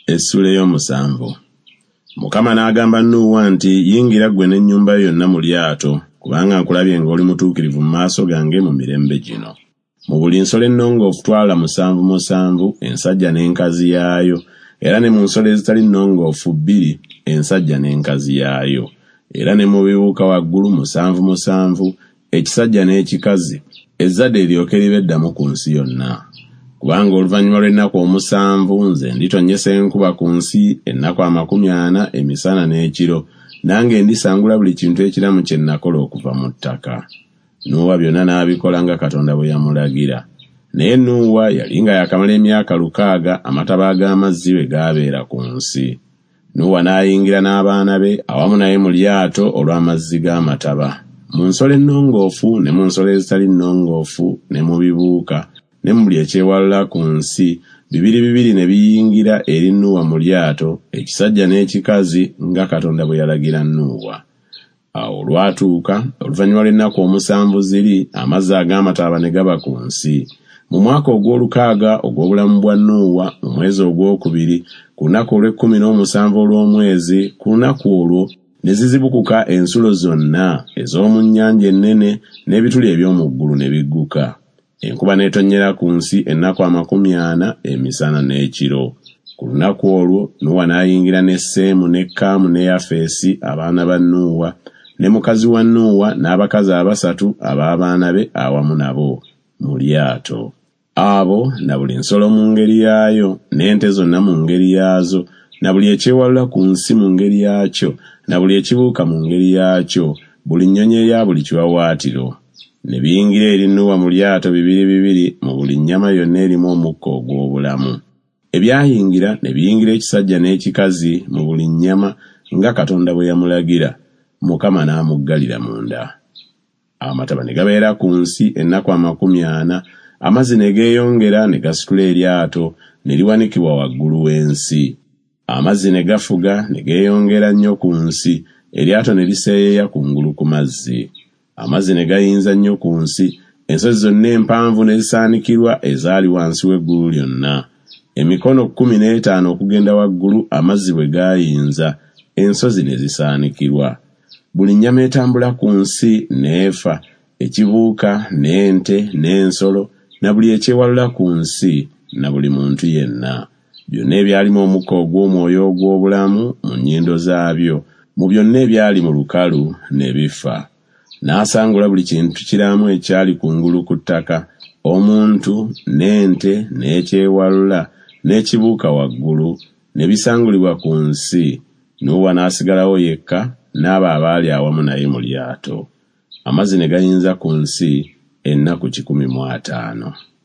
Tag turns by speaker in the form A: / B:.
A: Essula ey'omusanvu. Mukama n'agamba Nuuwa nti, yingira ggwe n'ennyumba yo yonna mu lyato, kubanga nkulabye ng'oli mutuukirivu mu maaso gange mu mirembe gino. Mu buli nsolo ennongoofu twala 7 ensajja n'enkazi yaayo, era ne mu nsolo ezitali nnongoofu 2 ensajja n'enkazi yaayo, era ne mu bibuuka waggulu 7 ekisajja n'ekikazi, ezzadde eryoke libe eddamu ku nsi yonna. Kubanga oluvannyuma lw'ennaku 7 nze nditonnyesa enkuba ku nsi ennaku 40 emisana n'ekiro, nange ndisangula buli kintu ekiramu kye nakola okuva mu ttaka. Nuuwa byonna n'abikola nga Katonda bwe yamulagira. Naye Nuuwa yali nga yakamala emyaka 600 amataba ag'amazzi bwe gaabeera ku nsi. Nuuwa n'ayingira n'abaana be awamu naye mu lyato olw'amazzi g'amataba. Mu nsolo ennongoofu ne mu nsolo ezitali nnongoofu ne mu bibuuka ne mu buli ekyewalula ku nsi, 2 ne biyingira eri Nuuwa mu lyato, ekisajja n'ekikazi nga Katonda bwe yalagira Nuuwa. Awo olwatuuka, oluvannyuma lw'ennaku 7 ziri, amazzi ag'amataba ne gaba ku nsi. Mu mwaka ogw'olukaaga ogw'obulamu bwa Nuuwa, mu mwezi ogwokubiri, ku lunaku olw'17 olw'omwezi, ku lunaku olwo ne zizibukuka ensulo zonna ez'omu nnyanja ennene n'ebituli eby'omu ggulu ne bigguka. Enkuba n'etonnyera ku nsi ennaku 40 emisana n'ekiro. Ku lunaku olwo Nuuwa n'ayingira ne Seemu ne Kaamu ne Yafeesi abaana ba Nuuwa, ne mukazi wa Nuuwa n'abakazi 3 ab'abaana be awamu nabo mu lyato. Abo na buli nsolo mu ngeri yaayo, n'ente zonna mu ngeri yaazo, na buli ekyewalula ku nsi mu ngeri yaakyo, na buli ekibuuka mu ngeri yaakyo, buli nnyonyi eya buli kiwawaatiro. Ne biyingira eri Nuuwa mu lyato 2 mu buli nnyama yonna erimu omukka ogw'obulamu. Ebyayingira ne biyingira ekisajja n'ekikazi mu buli nnyama nga Katonda bwe yamulagira, Mukama n'amuggalira munda. Amataba ne gabeera ku nsi ennaku 40, amazzi ne geeyongera ne gasitula eryato ne liwanikibwa waggulu w'ensi. Amazzi ne gafuga ne geeyongera nnyo ku nsi, eryato ne liseeyeeya kungulu ku mazzi. Amazzi ne gayinza nnyo ku nsi, ensozi zonna empanvu ne zisaanikirwa ezaali wansi w'eggulu lyonna. Emikono 15 okugenda waggulu amazzi bwe gaayinza, ensozi ne zisaanikirwa. Buli nnyama etambula ku nsi n'efa, ekibuuka n'ente n'ensolo, na buli ekyewalula ku nsi, na buli muntu yenna. Byonna ebyalimu omukka ogw'omwoyo ogw'obulamu mu nnyindo zaabyo, mu byonna ebyali mu lukalu ne bifa. N'asangula buli kintu kiramu ekyali kungulu ku ttaka, omuntu, n'ente, n'ekyewalula, n'ekibuuka waggulu, ne bisangulibwa ku nsi. Nuuwa n'asigalawo yekka n'abo abaali awamu naye mu lyato. Amazzi ne gayinza ku nsi ennaku 150.